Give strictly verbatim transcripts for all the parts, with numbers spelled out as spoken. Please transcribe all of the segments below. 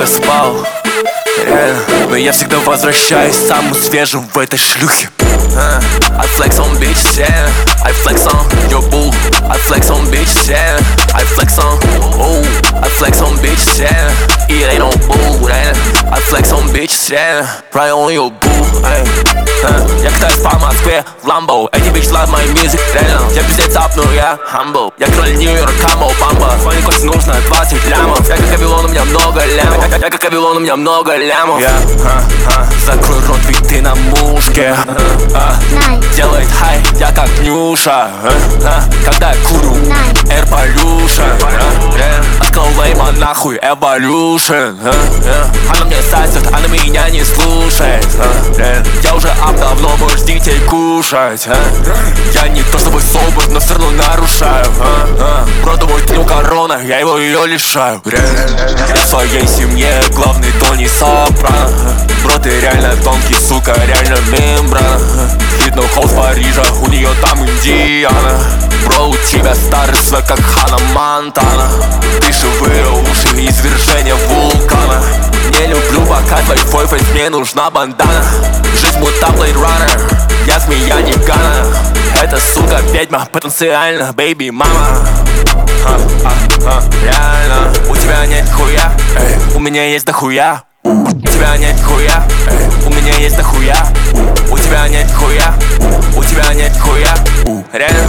проспал, реально. Но я всегда возвращаюсь самым свежим в этой шлюхе. uh, I flex on bitches, yeah. I flex on your boo. I flex on bitches, yeah. I flex on, ooh. I flex on bitches, yeah. It ain't no boo, yeah. I flex on bitches, yeah. Right on your boo, hey. uh, Я катаюсь по Москве в Lambo. Эти bitches love my music, реально. Я пиздец апну, я humble. Я король Нью-Йорк, камо, бамба. Твоей кости нужно двадцать лямов. Я как Авилон, у меня много лямов. Я, я как Авилон, у меня много лямов. Я, а, а, закрой рот, ведь ты на мушке. а, а, Делает хай, я как Нюша. а, а, Когда я курю Air Pollution, а, yeah. Открыл лейма нахуй Evolution, а, yeah. Она мне сосет, она меня не слушает, а, yeah. Я уже ап давно, можешь детей кушать, а. Я не то чтобы собор, но все равно нарушаю, а, а. Броду мой трю корона, я его ее лишаю. Я в своей семье главный Тони Сопрано. Бро, ты реально тонкий, сука, реально мембрана. Видно холл в Париже, у нее там Индиана. Бро, у тебя старый свет, как Ханна Монтана. Дышевые уши, извержение вулкана. Не люблю, пока твой бойфренд, мне нужна бандана. Жизнь будто Blade Runner, я змея не Гана. Это, сука, ведьма, потенциально, бэйби мама. а, а, а, Реально. У тебя нет хуя, эй, у меня есть дохуя. У тебя нет хуя, эй, у меня есть дохуя. У тебя нет хуя, у тебя нет хуя. Реально.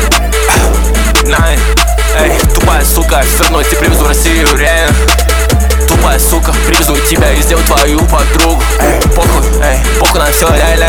Найн, эй, тупая сука, все равно я тебя привезу в Россию, реально. Тупая сука, привезу тебя и сделаю твою подругу. Эй, похуй, эй, похуй на все, ля-ля.